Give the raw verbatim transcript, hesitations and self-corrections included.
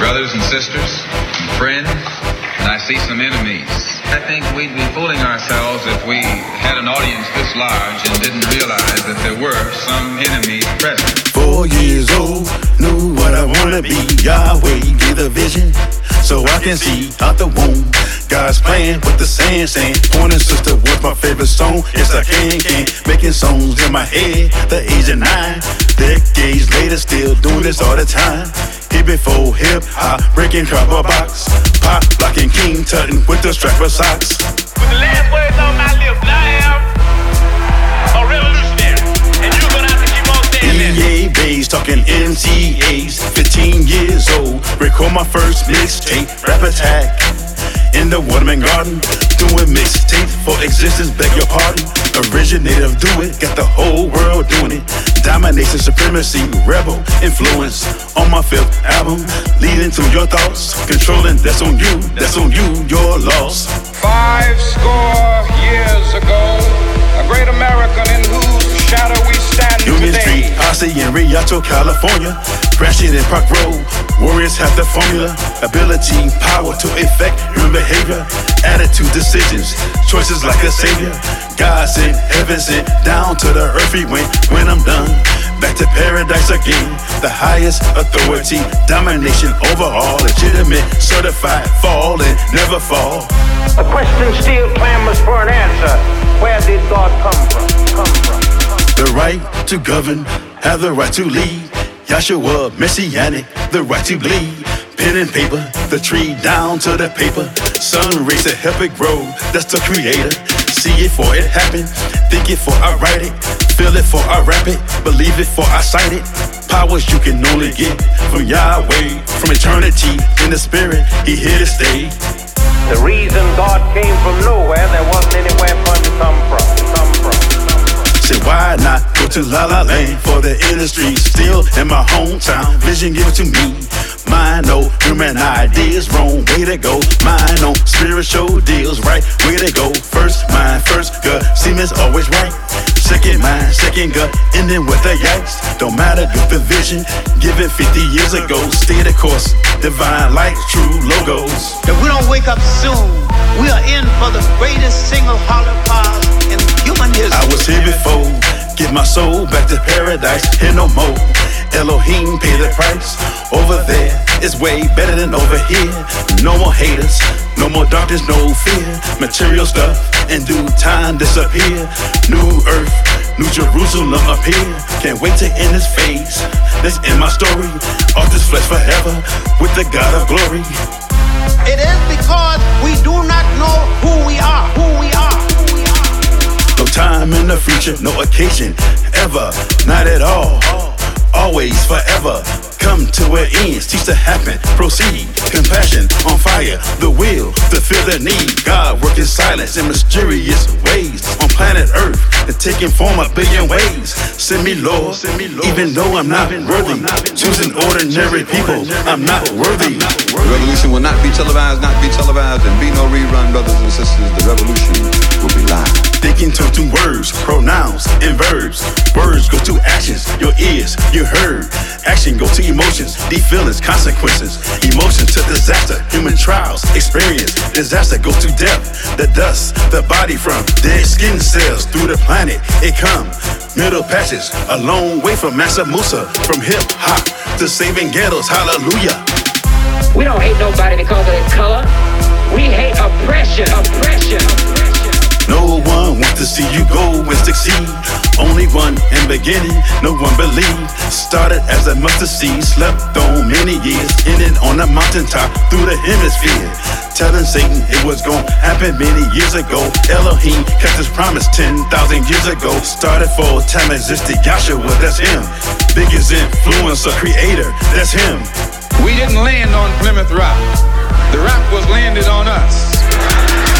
brothers and sisters, and friends, and I see some enemies. I think we'd be fooling ourselves if we had an audience this large and didn't realize that there were some enemies present. Four years old, knew what I wanna be. Yahweh gave the vision, so I can see out the womb. God's playing with the sand, saying, Pointer Sister was my favorite song. Yes, I can, can, making songs in my head. The age of nine, decades later, still doing this all the time. Hit before hip hop, breaking cardboard box, pop locking King Tutton with the strapper socks. With the last words on my lips, I am a revolutionary, and you're gonna have to keep on saying that. E A Bass talking M C As, fifteen years old, record my first mixtape, Rap Attack. In the Waterman Garden, doing mixtapes for existence, beg your pardon. Originator of Do It, got the whole world doing it. Domination, supremacy, rebel influence on my fifth album. Leading to your thoughts, controlling, that's on you, that's on you, your loss. Five score years ago, a great American in whose shadow we stand Union today. Street, Posse in Rialto, California. Crashing in Park Road, warriors have the formula. Ability, power to effect human behavior. Attitude, decisions, choices like a savior. God sent, heaven sent, down to the earth he went. When I'm done, back to paradise again. The highest authority, domination over all. Legitimate, certified, fall and never fall. A question still clamors for an answer. Where did God come from? Come from? The right to govern, have the right to lead. Yahshua, Messianic, the right to bleed. Pen and paper, the tree down to the paper. Sun rays to help it grow, that's the creator. See it for it happen, think it for I write it. Feel it for I rap it, believe it for I cite it. Powers you can only get from Yahweh. From eternity in the spirit, he here to stay. The reason God came from nowhere, there wasn't anywhere for him to come from. Come from. Say why not go to La La Land for the industry? Still in my hometown, vision given to me. Mine, no human ideas, wrong way to go. Mine, no spiritual deals, right way to go. First mind, first gut, semen's always right. Second mind, second gut, ending with the yikes. Don't matter if the vision given fifty years ago. Stay the course, divine light, true logos. If we don't wake up soon, we are in for the greatest single holocaust in human history. I was here before, get my soul back to paradise, here no more. Elohim pay the price. Over there is way better than over here. No more haters, no more darkness, no fear. Material stuff in due time disappear. New earth, New Jerusalem appear. Can't wait to end this phase. This in my story. Off this flesh forever with the God of glory. It is because we do not know who we are, who we are, who we are. No time in the future, no occasion, ever, not at all. Always, forever, come to an end, cease to happen, proceed, compassion on fire, the will to feel the need. God work in silence in mysterious ways on planet Earth and taking form a billion ways. Send me Lord, even though I'm not worthy. Choosing ordinary people, I'm not worthy. The revolution will not be televised, not be televised, and be no rerun, brothers and sisters. The revolution will be live. Thinking turn to words, pronouns, and verbs. Words go to actions, your ears, you heard. Action go to emotions, deep feelings, consequences. Emotion to disaster, human trials, experience. Disaster go to death, the dust, the body from dead skin cells through the planet. It come, middle passage, a long way from Mansa Musa. From hip hop to saving ghettos, hallelujah. We don't hate nobody because of their color. We hate oppression, oppression, oppression. No one wants to see you go and succeed. Only one in beginning, no one believed. Started as a mustard seed, slept on many years. Ended on a mountaintop through the hemisphere. Telling Satan it was gonna happen many years ago. Elohim kept his promise ten thousand years ago. Started for a time existed Yahshua, that's him. Biggest influencer, creator, that's him. We didn't land on Plymouth Rock. The rock was landed on us.